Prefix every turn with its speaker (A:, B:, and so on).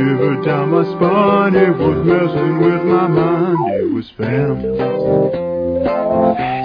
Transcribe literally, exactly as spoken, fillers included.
A: shivered down my spine. It was messing with my mind. It was phantom.